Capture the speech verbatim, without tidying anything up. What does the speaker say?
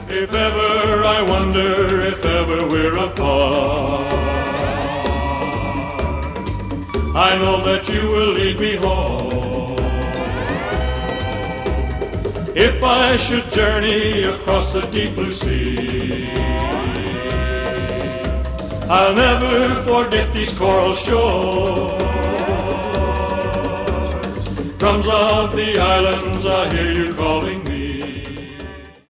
If ever I wonder, if ever we're apart, I know that you will lead me home. If I should journey across the deep blue sea, I'll never forget these coral shores. Drums of the islands, I hear you calling